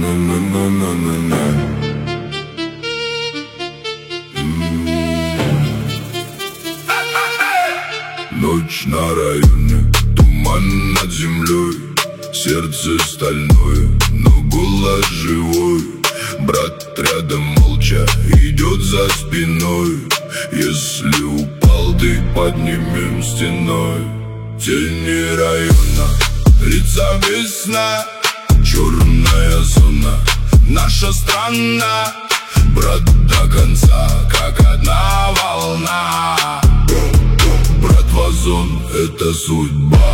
Ночь на районе, туман над землей, сердце стальное, но голос живой. Брат рядом молча идет за спиной. Если упал, ты поднимем стеной. Тени района, лица без сна, черная зона, наша страна. Брат, до конца, как одна волна. Братва-зон — это судьба.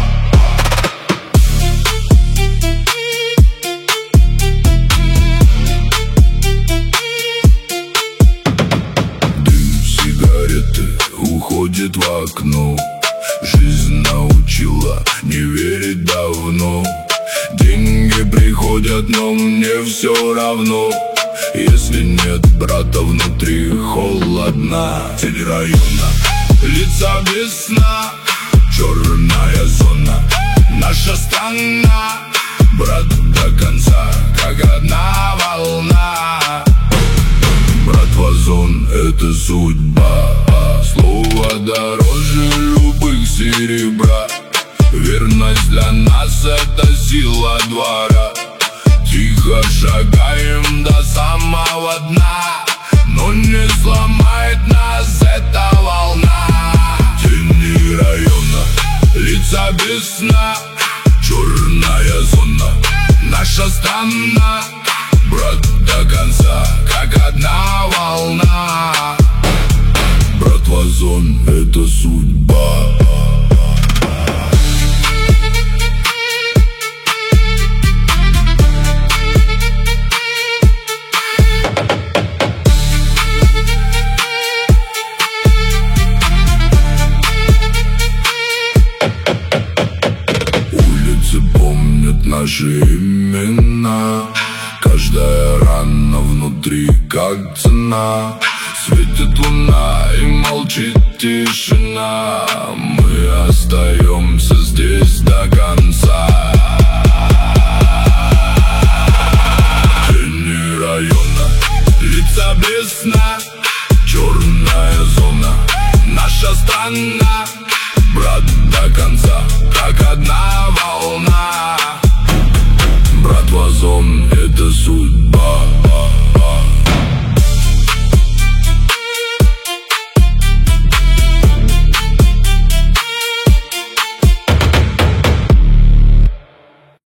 Дым сигареты уходит в окно. Жизнь научила не верить давно. Деньги приходят, но мне все равно. Если нет брата внутри, холодно. Тень района, лица без сна, черная зона, наша страна. Брат, до конца, как одна волна. Братва-зон — это судьба. Слово дороже любых серебра. Верность для нас — это сила двора. Тихо шагаем до самого дна, но не сломает нас эта волна. Тени района, лица без сна, черная зона, наша страна. Брат, до конца, как одна волна. Братва-зон — это судьба. Наши имена, каждая рана внутри как цена. Светит луна и молчит тишина. Мы остаемся здесь до конца. Тени района, лица без сна, черная зона, наша страна.